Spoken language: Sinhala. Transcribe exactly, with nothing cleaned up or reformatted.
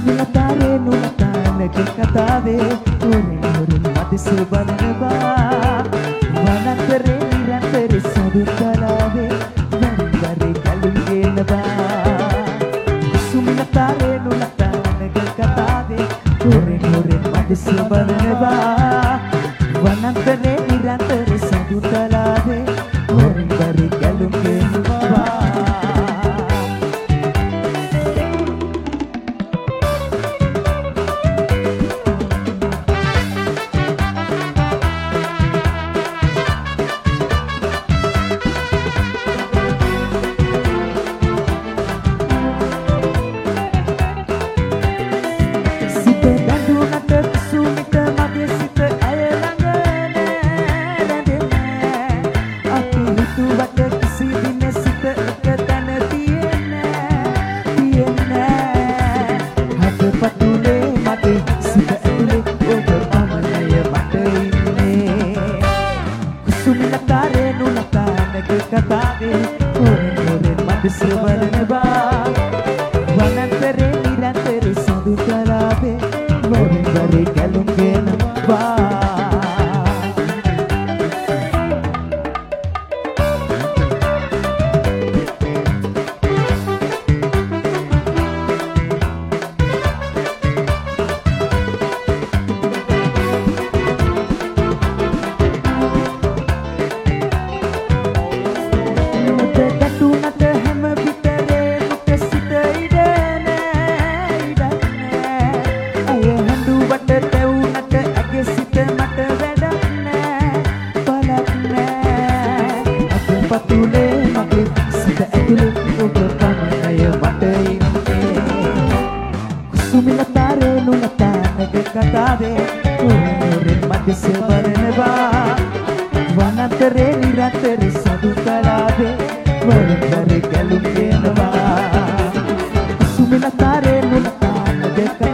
සුබලතාරේ නුනතානක කතාවේ හොරෙන් හොරෙන් මදිස බලනවා වනතරේ නිරන්තරේ සදුතලාවේ වන්දරේ කලින් ගෙනවා සුබලතාරේ නුනතානක කතාවේ හොරෙන් හොරෙන් මදිස බලනවා වනතරේ නිරන්තරේ සදුතලාවේ වන්දරේ කලින් ගෙනවා Sumila tare nula tana de